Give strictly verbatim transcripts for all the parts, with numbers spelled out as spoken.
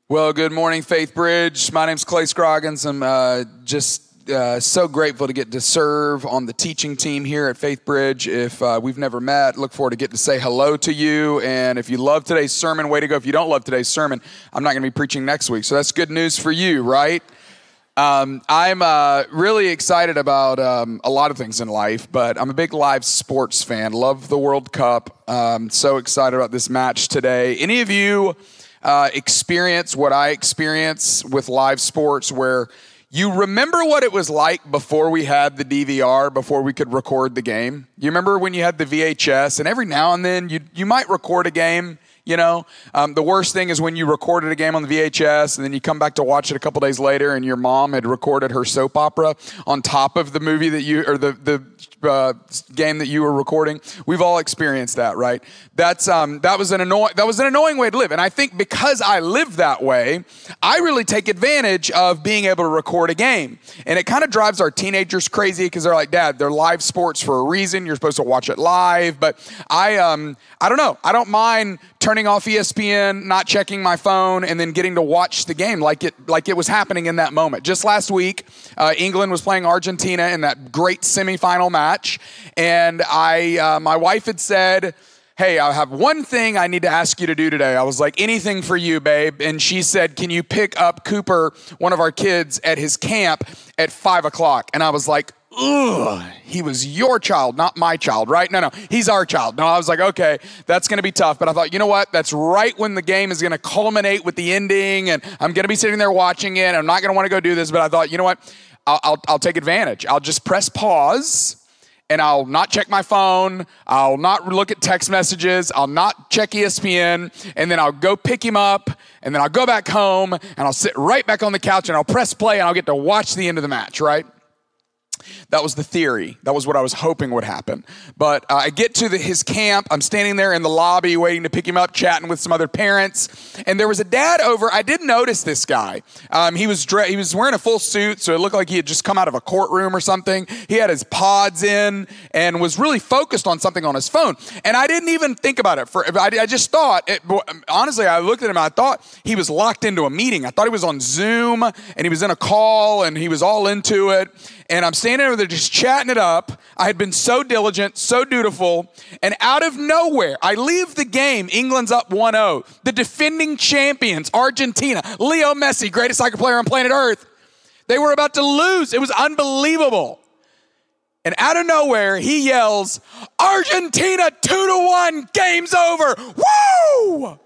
Well, good morning, Faith Bridge. My name's Clay Scroggins. I'm uh, just uh, so grateful to get to serve on the teaching team here at Faith Bridge. If uh, we've never met, look forward to getting to say hello to you. And if you love today's sermon, way to go. If you don't love today's sermon, I'm not going to be preaching next week. So that's good news for you, right? Um, I'm uh, really excited about um, a lot of things in life, but I'm a big live sports fan. Love the World Cup. Um, so excited about this match today. Any of you Uh, experience what I experience with live sports, where you remember what it was like before we had the D V R, before we could record the game? You remember when you had the V H S, and every now and then you you might record a game, you know? Um, the worst thing is when you recorded a game on the V H S, and then you come back to watch it a couple days later, and your mom had recorded her soap opera on top of the movie that you, or the, the uh, game that you were recording. We've all experienced that, right? That's um, that was an annoying that was an annoying way to live, and I think because I live that way, I really take advantage of being able to record a game, and it kind of drives our teenagers crazy because they're like, "Dad, they're live sports for a reason. You're supposed to watch it live." But I um, I don't know. I don't mind turning off E S P N, not checking my phone, and then getting to watch the game like it like it was happening in that moment. Just last week, uh, England was playing Argentina in that great semifinal match, and I uh, my wife had said, "Hey, I have one thing I need to ask you to do today." I was like, "Anything for you, babe." And she said, "Can you pick up Cooper, one of our kids, at his camp at five o'clock?" And I was like, ugh, he was your child, not my child, right? No, no, he's our child. No, I was like, okay, that's going to be tough. But I thought, you know what? That's right when the game is going to culminate with the ending, and I'm going to be sitting there watching it. I'm not going to want to go do this. But I thought, you know what? I'll, I'll, I'll take advantage. I'll just press pause, and I'll not check my phone. I'll not look at text messages. I'll not check E S P N. And then I'll go pick him up, and then I'll go back home, and I'll sit right back on the couch, and I'll press play, and I'll get to watch the end of the match, right? That was the theory. That was what I was hoping would happen. But uh, I get to the, his camp. I'm standing there in the lobby waiting to pick him up, chatting with some other parents. And there was a dad over. I did notice this guy. Um, he was dre- he was wearing a full suit, so it looked like he had just come out of a courtroom or something. He had his pods in and was really focused on something on his phone. And I didn't even think about it. For I, I just thought, it, honestly, I looked at him and I thought he was locked into a meeting. I thought he was on Zoom, and he was in a call, and he was all into it. And I'm standing over there just chatting it up. I had been so diligent, so dutiful. And out of nowhere, I leave the game. England's up one oh. The defending champions, Argentina, Leo Messi, greatest soccer player on planet Earth. They were about to lose. It was unbelievable. And out of nowhere, he yells, "Argentina two to one, game's over." Woo!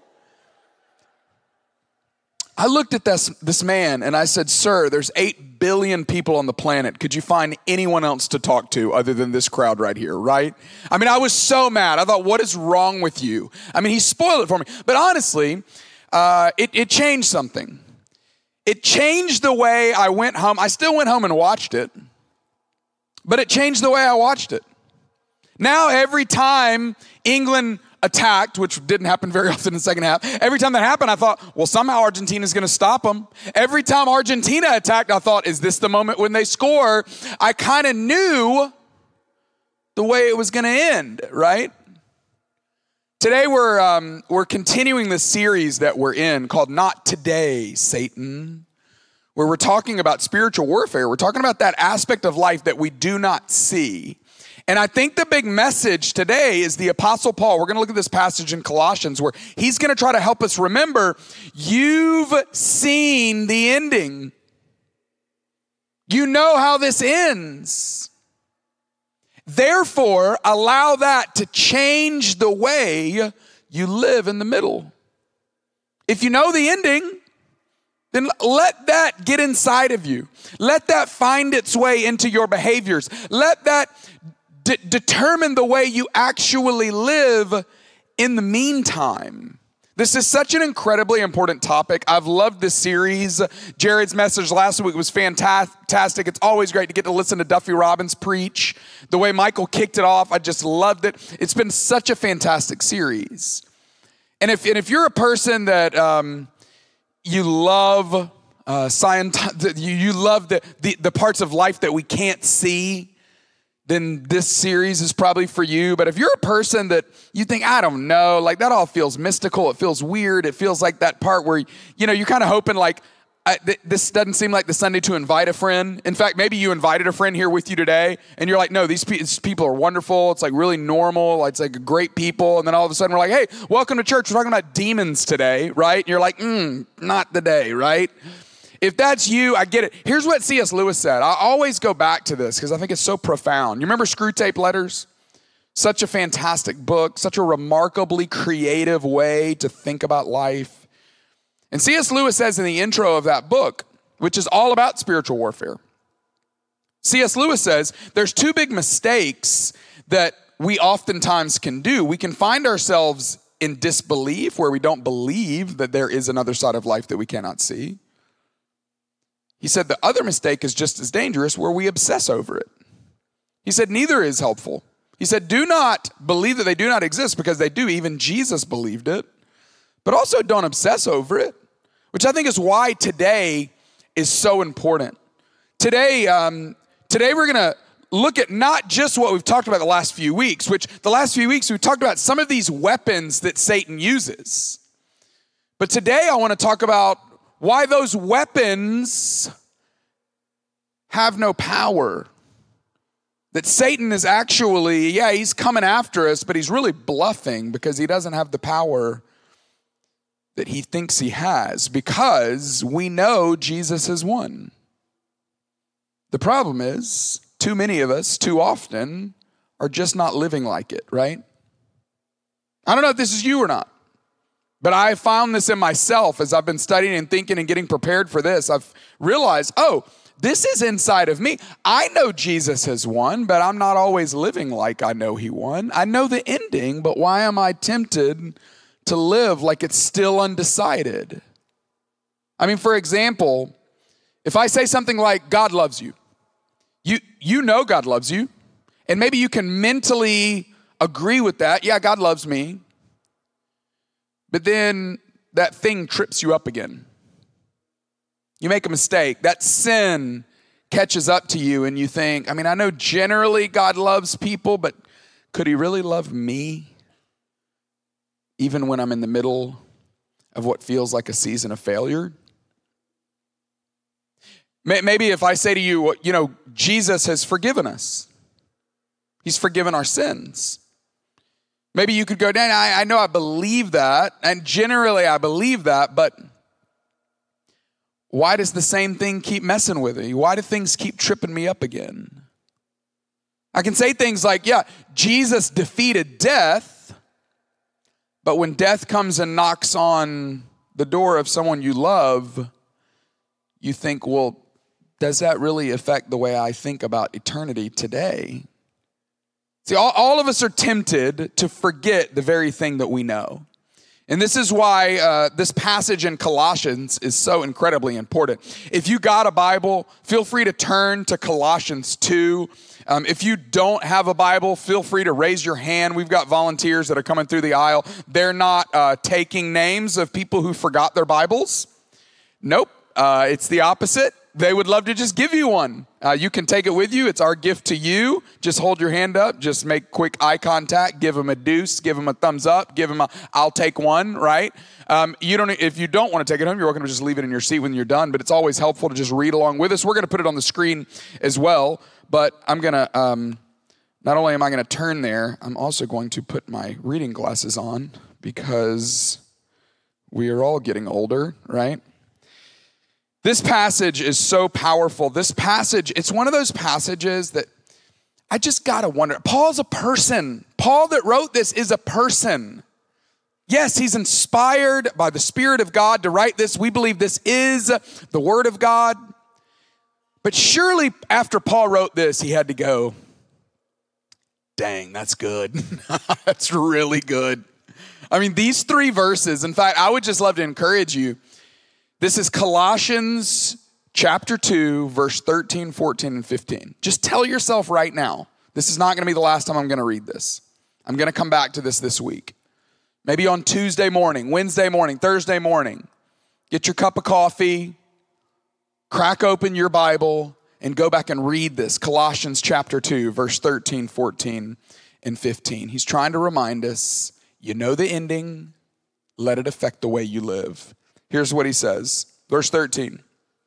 I looked at this, this man and I said, "Sir, there's eight billion people on the planet. Could you find anyone else to talk to other than this crowd right here," right? I mean, I was so mad. I thought, what is wrong with you? I mean, he spoiled it for me. But honestly, uh, it, it changed something. It changed the way I went home. I still went home and watched it, but it changed the way I watched it. Now, every time England attacked, which didn't happen very often in the second half, every time that happened, I thought, well, somehow Argentina's going to stop them. Every time Argentina attacked, I thought, is this the moment when they score? I kind of knew the way it was going to end, right? Today we're um, we're continuing the series that we're in called Not Today, Satan, where we're talking about spiritual warfare. We're talking about that aspect of life that we do not see. And I think the big message today is the Apostle Paul. We're going to look at this passage in Colossians where he's going to try to help us remember, you've seen the ending. You know how this ends. Therefore, allow that to change the way you live in the middle. If you know the ending, then let that get inside of you. Let that find its way into your behaviors. Let that D- determine the way you actually live in the meantime. This is such an incredibly important topic. I've loved this series. Jared's message last week was fantastic. It's always great to get to listen to Duffy Robbins preach. The way Michael kicked it off, I just loved it. It's been such a fantastic series. And if and if you're a person that um, you love uh, science, you, you love the, the the parts of life that we can't see, then this series is probably for you. But if you're a person that you think, I don't know, like that all feels mystical, it feels weird, it feels like that part where, you know, you're kind of hoping like, I, th- this doesn't seem like the Sunday to invite a friend. In fact, maybe you invited a friend here with you today and you're like, no, these, pe- these people are wonderful. It's like really normal. It's like great people. And then all of a sudden we're like, hey, welcome to church. We're talking about demons today, right? And you're like, mm, not the day, right? If that's you, I get it. Here's what C S Lewis said. I always go back to this because I think it's so profound. You remember Screwtape Letters? Such a fantastic book, such a remarkably creative way to think about life. And C S Lewis says in the intro of that book, which is all about spiritual warfare, C S Lewis says there's two big mistakes that we oftentimes can do. We can find ourselves in disbelief, where we don't believe that there is another side of life that we cannot see. He said the other mistake is just as dangerous, where we obsess over it. He said neither is helpful. He said do not believe that they do not exist, because they do. Even Jesus believed it. But also don't obsess over it, which I think is why today is so important. Today, um, today we're going to look at not just what we've talked about the last few weeks, which the last few weeks we've talked about some of these weapons that Satan uses. But today I want to talk about why those weapons have no power. That Satan is actually, yeah, he's coming after us, but he's really bluffing because he doesn't have the power that he thinks he has, because we know Jesus has won. The problem is, too many of us, too often, are just not living like it, right? I don't know if this is you or not, but I found this in myself as I've been studying and thinking and getting prepared for this. I've realized, oh, this is inside of me. I know Jesus has won, but I'm not always living like I know he won. I know the ending, but why am I tempted to live like it's still undecided? I mean, for example, if I say something like, God loves you, you, you know God loves you, and maybe you can mentally agree with that. Yeah, God loves me. But then that thing trips you up again. You make a mistake. That sin catches up to you and you think, I mean, I know generally God loves people, but could he really love me? Even when I'm in the middle of what feels like a season of failure? Maybe if I say to you, you know, Jesus has forgiven us. He's forgiven our sins. Maybe you could go, Dan, I, I know I believe that, and generally I believe that, but why does the same thing keep messing with me? Why do things keep tripping me up again? I can say things like, yeah, Jesus defeated death, but when death comes and knocks on the door of someone you love, you think, well, does that really affect the way I think about eternity today? See, all, all of us are tempted to forget the very thing that we know. And this is why uh, this passage in Colossians is so incredibly important. If you got a Bible, feel free to turn to Colossians two. Um, if you don't have a Bible, feel free to raise your hand. We've got volunteers that are coming through the aisle. They're not uh, taking names of people who forgot their Bibles. Nope, uh, it's the opposite. They would love to just give you one. Uh, you can take it with you. It's our gift to you. Just hold your hand up. Just make quick eye contact. Give them a deuce. Give them a thumbs up. Give them a, I'll take one, right? Um, you don't. If you don't want to take it home, you're welcome to just leave it in your seat when you're done. But it's always helpful to just read along with us. We're going to put it on the screen as well. But I'm going to, um, not only am I going to turn there, I'm also going to put my reading glasses on because we are all getting older, right? This passage is so powerful. This passage, it's one of those passages that I just got to wonder. Paul's a person. Paul that wrote this is a person. Yes, he's inspired by the Spirit of God to write this. We believe this is the Word of God. But surely after Paul wrote this, he had to go, dang, that's good. That's really good. I mean, these three verses, in fact, I would just love to encourage you. This is Colossians chapter two, verse thirteen, fourteen, and fifteen. Just tell yourself right now, this is not going to be the last time I'm going to read this. I'm going to come back to this this week. Maybe on Tuesday morning, Wednesday morning, Thursday morning. Get your cup of coffee, crack open your Bible, and go back and read this. Colossians chapter two, verse thirteen, fourteen, and fifteen. He's trying to remind us, you know the ending, let it affect the way you live. Here's what he says, verse thirteen.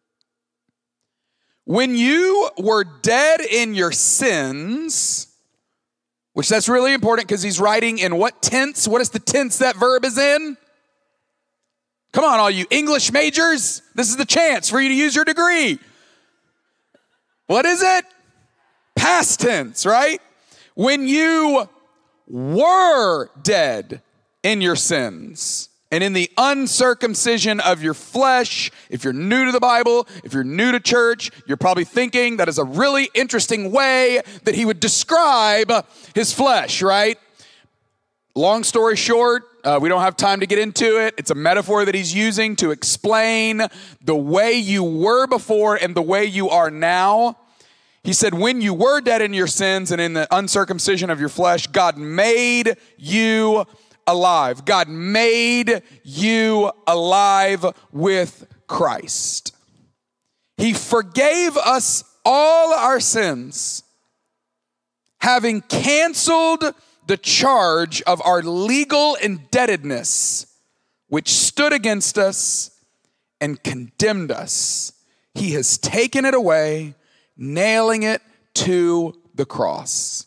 When you were dead in your sins, which that's really important because he's writing in what tense? What is the tense that verb is in? Come on, all you English majors. This is the chance for you to use your degree. What is it? Past tense, right? When you were dead in your sins and in the uncircumcision of your flesh. If you're new to the Bible, if you're new to church, you're probably thinking that is a really interesting way that he would describe his flesh, right? Long story short, uh, we don't have time to get into it. It's a metaphor that he's using to explain the way you were before and the way you are now. He said, when you were dead in your sins and in the uncircumcision of your flesh, God made you alive. God made you alive with Christ. He forgave us all our sins, having canceled the charge of our legal indebtedness, which stood against us and condemned us. He has taken it away, nailing it to the cross.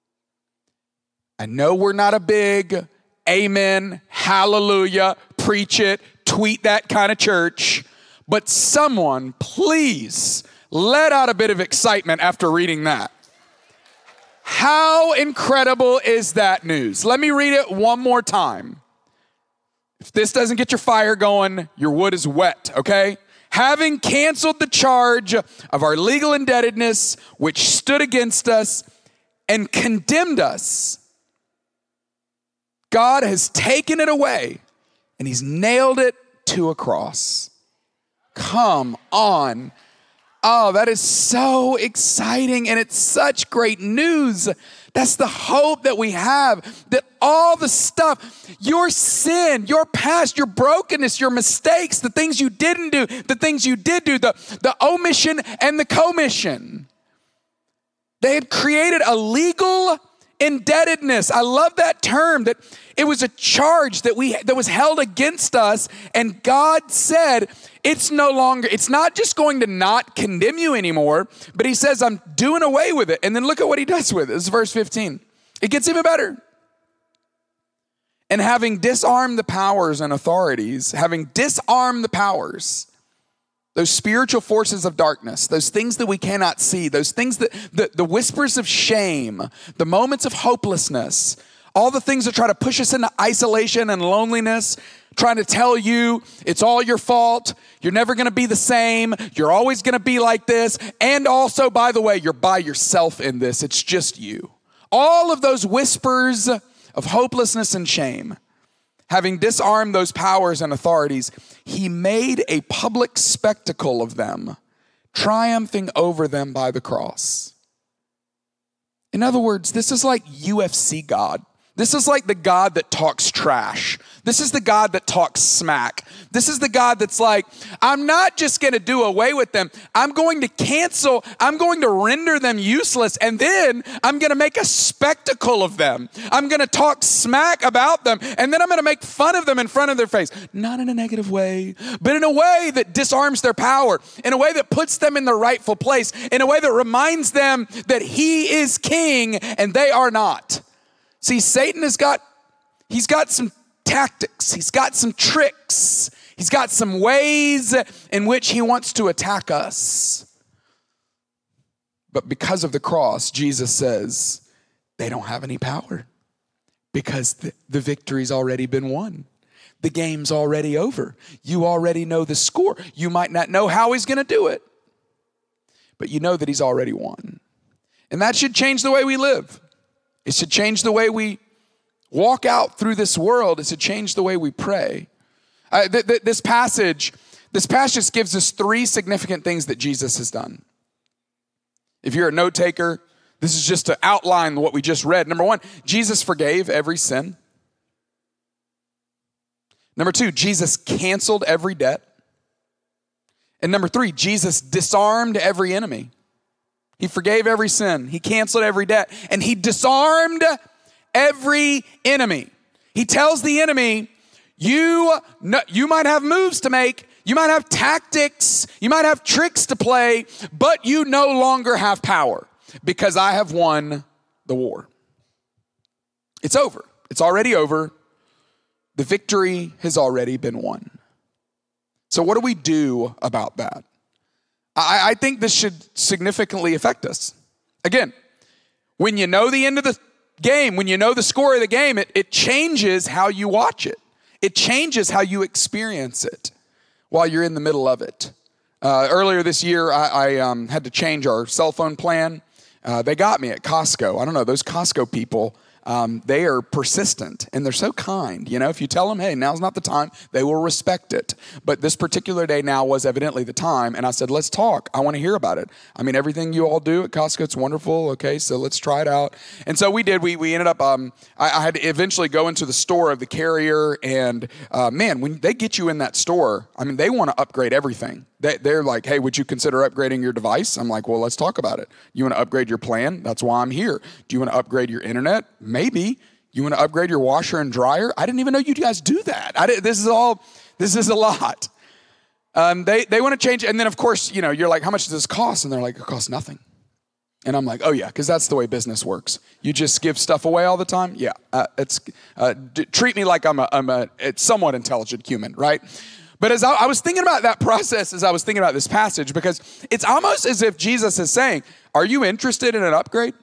I know we're not a big amen, hallelujah, preach it, tweet that kind of church, but someone please let out a bit of excitement after reading that. How incredible is that news? Let me read it one more time. If this doesn't get your fire going, your wood is wet, okay? Having canceled the charge of our legal indebtedness, which stood against us and condemned us, God has taken it away and he's nailed it to a cross. Come on. Oh, that is so exciting and it's such great news. That's the hope that we have, that all the stuff, your sin, your past, your brokenness, your mistakes, the things you didn't do, the things you did do, the, the omission and the commission. They had created a legal indebtedness. I love that term, that it was a charge that we that was held against us, and God said, it's no longer, it's not just going to not condemn you anymore, but he says, I'm doing away with it. And then look at what he does with it. This is verse fifteen. It gets even better. And having disarmed the powers and authorities, having disarmed the powers, those spiritual forces of darkness, those things that we cannot see, those things that, the, the whispers of shame, the moments of hopelessness, all the things that try to push us into isolation and loneliness, trying to tell you it's all your fault, you're never gonna be the same, you're always gonna be like this, and also, by the way, you're by yourself in this, it's just you. All of those whispers of hopelessness and shame, having disarmed those powers and authorities, he made a public spectacle of them, triumphing over them by the cross. In other words, this is like U F C God. This is like the God that talks trash. This is the God that talks smack. This is the God that's like, I'm not just going to do away with them. I'm going to cancel. I'm going to render them useless. And then I'm going to make a spectacle of them. I'm going to talk smack about them. And then I'm going to make fun of them in front of their face. Not in a negative way, but in a way that disarms their power, in a way that puts them in their rightful place, in a way that reminds them that he is king and they are not. See, Satan has got, he's got some tactics. He's got some tricks. He's got some ways in which he wants to attack us. But because of the cross, Jesus says, they don't have any power because the, the victory's already been won. The game's already over. You already know the score. You might not know how he's going to do it, but you know that he's already won. And that should change the way we live. It should change the way we walk out through this world. It should change the way we pray. Uh, th- th- this passage, this passage gives us three significant things that Jesus has done. If you're a note taker, this is just to outline what we just read. Number one, Jesus forgave every sin. Number two, Jesus canceled every debt. And number three, Jesus disarmed every enemy. He forgave every sin. He canceled every debt. And he disarmed every enemy. He tells the enemy, you, you might have moves to make, you might have tactics, you might have tricks to play, but you no longer have power because I have won the war. It's over. It's already over. The victory has already been won. So what do we do about that? I, I think this should significantly affect us. Again, when you know the end of the game, when you know the score of the game, it, it changes how you watch it. It changes how you experience it while you're in the middle of it. Uh, earlier this year, I, I um, had to change our cell phone plan. Uh, they got me at Costco. I don't know, those Costco people, um, they are persistent and they're so kind. You know, if you tell them, hey, now's not the time, they will respect it. But this particular day now was evidently the time. And I said, let's talk. I want to hear about it. I mean, everything you all do at Costco, it's wonderful. Okay, so let's try it out. And so we did. We we ended up, um, I, I had to eventually go into the store of the carrier. And uh, man, when they get you in that store, I mean, they want to upgrade everything. They, they're like, hey, would you consider upgrading your device? I'm like, well, let's talk about it. You want to upgrade your plan? That's why I'm here. Do you want to upgrade your internet? Maybe. You want to upgrade your washer and dryer? I didn't even know you guys do that. I did, this is all, this is a lot. Um, they, they want to change. And then, of course, you know, you're like, how much does this cost? And they're like, it costs nothing. And I'm like, oh, yeah, because that's the way business works. You just give stuff away all the time? Yeah, uh, it's uh, d- treat me like I'm a, I'm a it's somewhat intelligent human, right? But as I, I was thinking about that process, as I was thinking about this passage, because it's almost as if Jesus is saying, are you interested in an upgrade?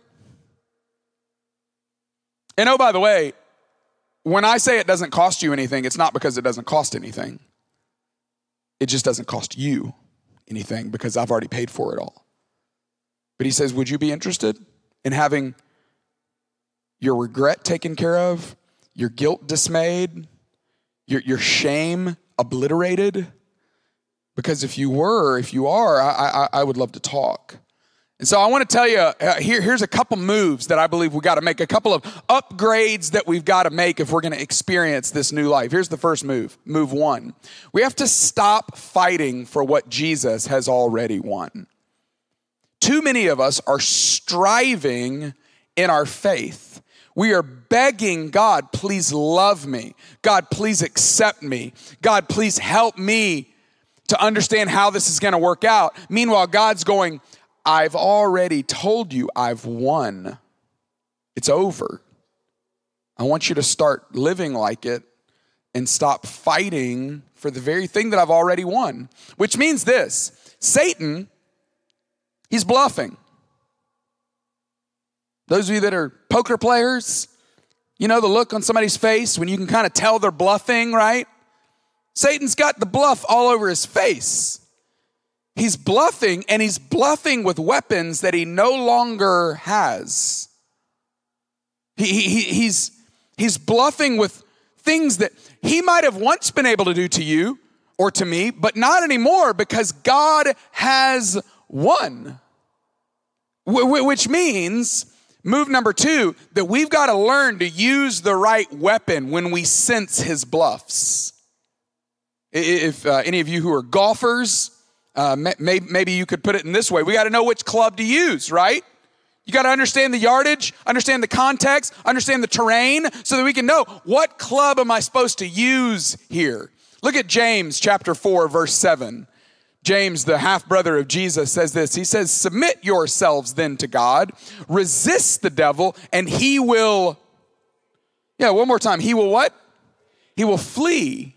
And oh, by the way, when I say it doesn't cost you anything, it's not because it doesn't cost anything. It just doesn't cost you anything because I've already paid for it all. But he says, would you be interested in having your regret taken care of, your guilt dismayed, your, your shame obliterated? Because if you were, if you are, I, I, I would love to talk. And so I want to tell you, uh, here, here's a couple moves that I believe we got to make, a couple of upgrades that we've got to make if we're going to experience this new life. Here's the first move. Move one. We have to stop fighting for what Jesus has already won. Too many of us are striving in our faith. We are begging God, please love me. God, please accept me. God, please help me to understand how this is going to work out. Meanwhile, God's going, I've already told you I've won. It's over. I want you to start living like it and stop fighting for the very thing that I've already won. Which means this, Satan, he's bluffing. Those of you that are poker players, you know the look on somebody's face when you can kind of tell they're bluffing, right? Satan's got the bluff all over his face. He's bluffing, and he's bluffing with weapons that he no longer has. He, he, he's, he's bluffing with things that he might have once been able to do to you or to me, but not anymore because God has won. Which means, move number two, that we've got to learn to use the right weapon when we sense his bluffs. If uh, any of you who are golfers, uh, may, maybe you could put it in this way. We got to know which club to use, right? You got to understand the yardage, understand the context, understand the terrain so that we can know what club am I supposed to use here. Look at James chapter four, verse seven. James, the half-brother of Jesus, says this. He says, submit yourselves then to God, resist the devil, and he will, yeah, one more time. He will what? He will flee.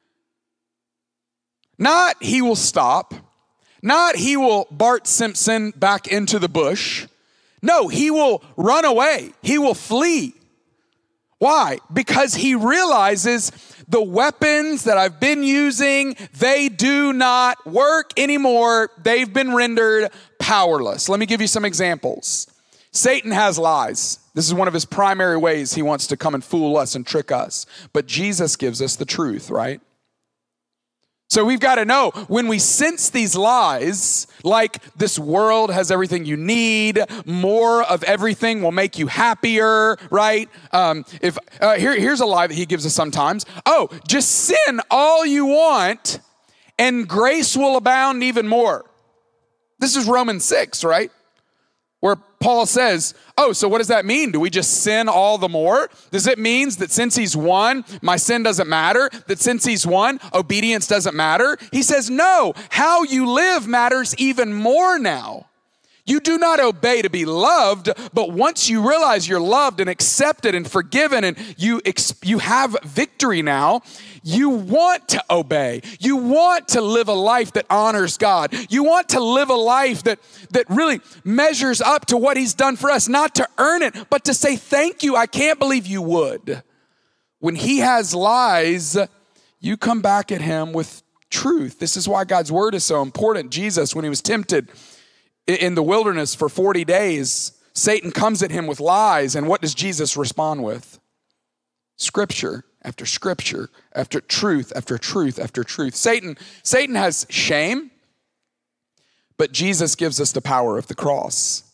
Not he will stop. Not he will Bart Simpson back into the bush. No, he will run away. He will flee. Why? Because he realizes the weapons that I've been using, they do not work anymore. They've been rendered powerless. Let me give you some examples. Satan has lies. This is one of his primary ways he wants to come and fool us and trick us. But Jesus gives us the truth, right? So we've got to know when we sense these lies, like this world has everything you need, more of everything will make you happier, right? Um, if uh, here, here's a lie that he gives us sometimes. Oh, just sin all you want and grace will abound even more. This is Romans six, right? where Paul says, oh, so what does that mean? Do we just sin all the more? Does it mean that since he's won, my sin doesn't matter? That since he's won, obedience doesn't matter? He says, no, how you live matters even more now. You do not obey to be loved, but once you realize you're loved and accepted and forgiven and you, ex- you have victory now, you want to obey. You want to live a life that honors God. You want to live a life that, that really measures up to what he's done for us, not to earn it, but to say, thank you, I can't believe you would. When he has lies, you come back at him with truth. This is why God's word is so important. Jesus, when he was tempted in the wilderness for forty days, Satan comes at him with lies, and what does Jesus respond with? Scripture after scripture, after truth, after truth, after truth. Satan, Satan has shame, but Jesus gives us the power of the cross.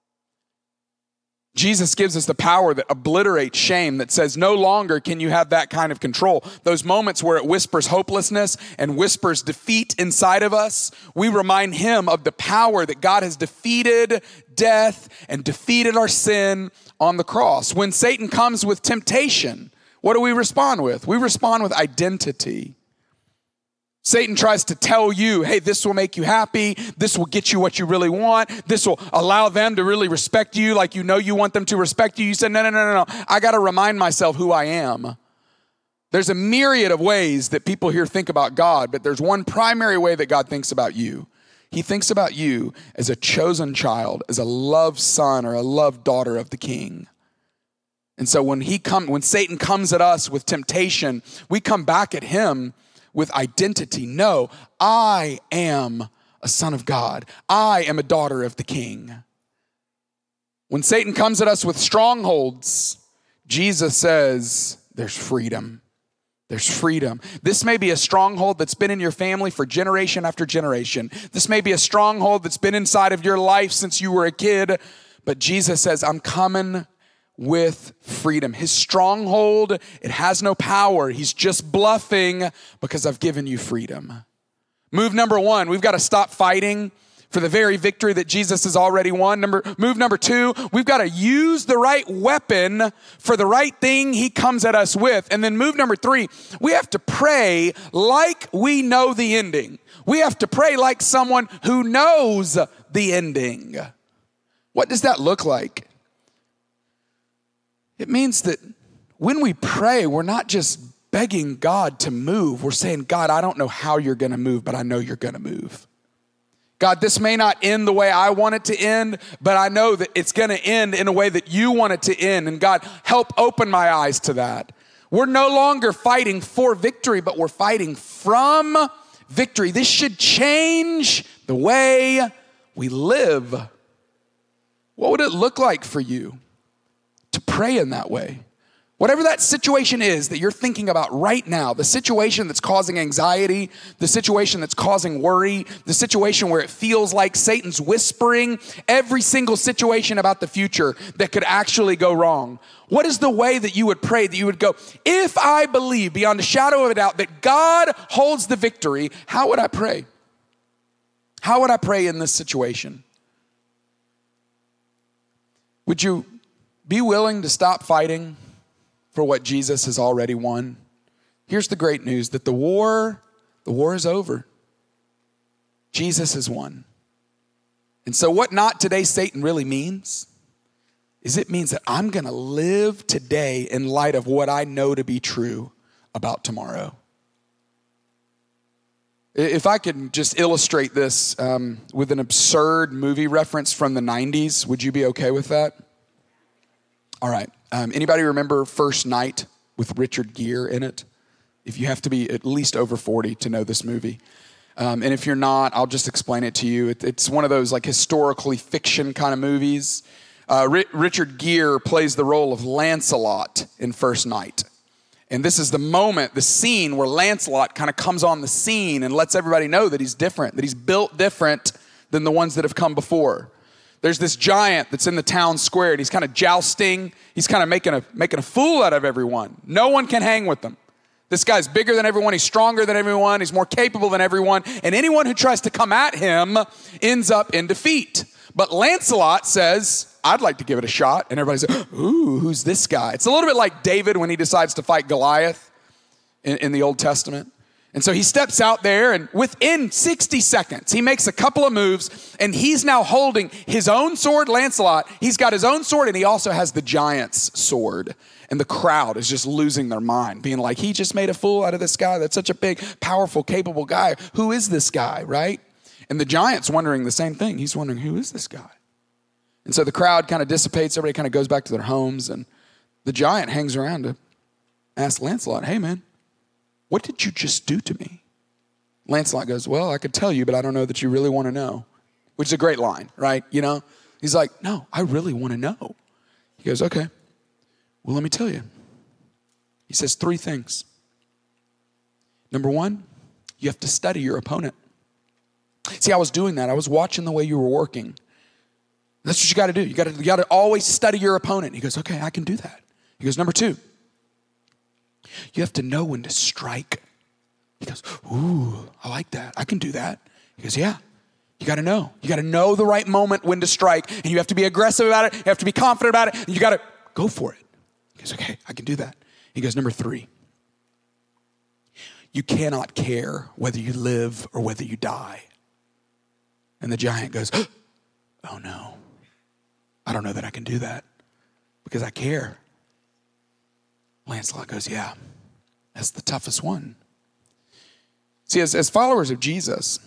Jesus gives us the power that obliterates shame, that says no longer can you have that kind of control. Those moments where it whispers hopelessness and whispers defeat inside of us, we remind him of the power that God has defeated death and defeated our sin on the cross. When Satan comes with temptation, what do we respond with? We respond with identity. Satan tries to tell you, hey, this will make you happy. This will get you what you really want. This will allow them to really respect you like you know you want them to respect you. You said, no, no, no, no, no. I got to remind myself who I am. There's a myriad of ways that people here think about God, but there's one primary way that God thinks about you. He thinks about you as a chosen child, as a loved son or a loved daughter of the King. And so when he come, when Satan comes at us with temptation, we come back at him with identity. No, I am a son of God. I am a daughter of the King. When Satan comes at us with strongholds, Jesus says there's freedom. There's freedom. This may be a stronghold that's been in your family for generation after generation. This may be a stronghold that's been inside of your life since you were a kid, but Jesus says, I'm coming with freedom. His stronghold, it has no power. He's just bluffing because I've given you freedom. Move number one, we've got to stop fighting for the very victory that Jesus has already won. Number, move number two, we've got to use the right weapon for the right thing he comes at us with. And then move number three, we have to pray like we know the ending. We have to pray like someone who knows the ending. What does that look like? It means that when we pray, we're not just begging God to move. We're saying, God, I don't know how you're going to move, but I know you're going to move. God, this may not end the way I want it to end, but I know that it's going to end in a way that you want it to end. And God, help open my eyes to that. We're no longer fighting for victory, but we're fighting from victory. This should change the way we live. What would it look like for you to pray in that way? Whatever that situation is that you're thinking about right now, the situation that's causing anxiety, the situation that's causing worry, the situation where it feels like Satan's whispering every single situation about the future that could actually go wrong. What is the way that you would pray, that you would go, if I believe beyond a shadow of a doubt that God holds the victory, how would I pray? How would I pray in this situation? Would you be willing to stop fighting for what Jesus has already won? Here's the great news, that the war, the war is over. Jesus has won. And so what not today Satan really means is it means that I'm going to live today in light of what I know to be true about tomorrow. If I could just illustrate this um, with an absurd movie reference from the nineties, would you be okay with that? All right. Um, anybody remember First Night with Richard Gere in it? If you have to be at least over forty to know this movie. Um, and if you're not, I'll just explain it to you. It, it's one of those like historically fiction kind of movies. Uh, R- Richard Gere plays the role of Lancelot in First Night. And this is the moment, the scene where Lancelot kind of comes on the scene and lets everybody know that he's different, that he's built different than the ones that have come before. There's this giant that's in the town square, and he's kind of jousting. He's kind of making a, making a fool out of everyone. No one can hang with him. This guy's bigger than everyone. He's stronger than everyone. He's more capable than everyone. And anyone who tries to come at him ends up in defeat. But Lancelot says, I'd like to give it a shot. And everybody says, ooh, who's this guy? It's a little bit like David when he decides to fight Goliath in, in the Old Testament. And so he steps out there, and within sixty seconds, he makes a couple of moves, and he's now holding his own sword, Lancelot. He's got his own sword, and he also has the giant's sword. And the crowd is just losing their mind, being like, he just made a fool out of this guy. That's such a big, powerful, capable guy. Who is this guy, right? And the giant's wondering the same thing. He's wondering, who is this guy? And so the crowd kind of dissipates. Everybody kind of goes back to their homes, and the giant hangs around to ask Lancelot, hey, man, what did you just do to me? Lancelot goes, well, I could tell you, but I don't know that you really want to know, which is a great line, right? You know, he's like, no, I really want to know. He goes, okay, well, let me tell you. He says three things. Number one, you have to study your opponent. See, I was doing that. I was watching the way you were working. That's what you got to do. You got to you got to always study your opponent. He goes, okay, I can do that. He goes, number two, you have to know when to strike. He goes, ooh, I like that. I can do that. He goes, yeah, you got to know. You got to know the right moment when to strike, and you have to be aggressive about it. You have to be confident about it, and you got to go for it. He goes, okay, I can do that. He goes, number three, you cannot care whether you live or whether you die. And the giant goes, oh no, I don't know that I can do that because I care. Lancelot goes, yeah, that's the toughest one. See, as, as followers of Jesus,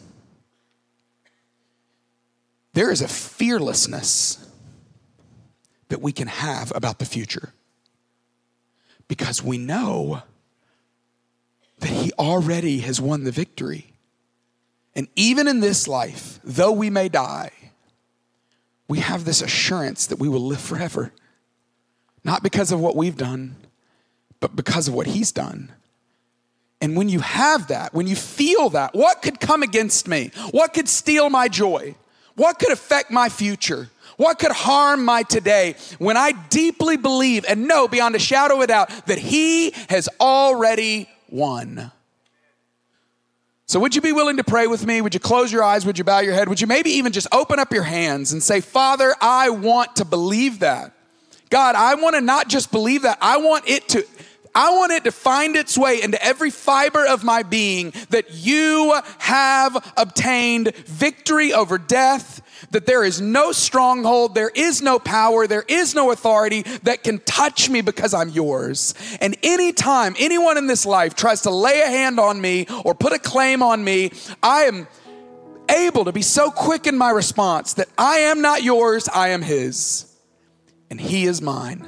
there is a fearlessness that we can have about the future because we know that he already has won the victory. And even in this life, though we may die, we have this assurance that we will live forever. Not because of what we've done, but because of what he's done. And when you have that, when you feel that, what could come against me? What could steal my joy? What could affect my future? What could harm my today? When I deeply believe and know beyond a shadow of a doubt that he has already won. So would you be willing to pray with me? Would you close your eyes? Would you bow your head? Would you maybe even just open up your hands and say, Father, I want to believe that. God, I want to not just believe that. I want it to, I want it to find its way into every fiber of my being that you have obtained victory over death, that there is no stronghold, there is no power, there is no authority that can touch me because I'm yours. And anytime anyone in this life tries to lay a hand on me or put a claim on me, I am able to be so quick in my response that I am not yours, I am his. And he is mine.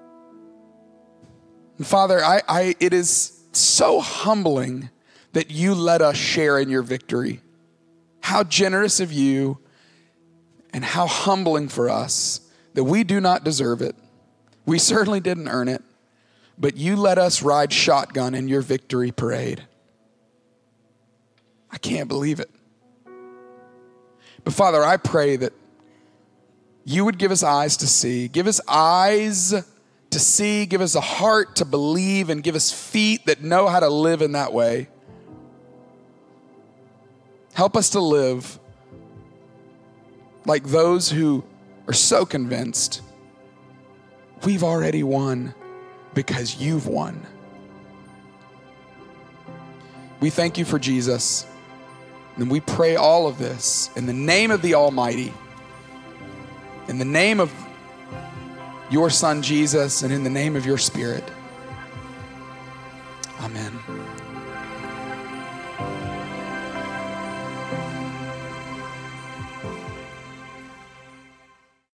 And Father, I, I, it is so humbling that you let us share in your victory. How generous of you and how humbling for us that we do not deserve it. We certainly didn't earn it, but you let us ride shotgun in your victory parade. I can't believe it. But Father, I pray that you would give us eyes to see, give us eyes to see, give us a heart to believe, and give us feet that know how to live in that way. Help us to live like those who are so convinced we've already won because you've won. We thank you for Jesus, and we pray all of this in the name of the Almighty, in the name of your Son, Jesus, and in the name of your Spirit.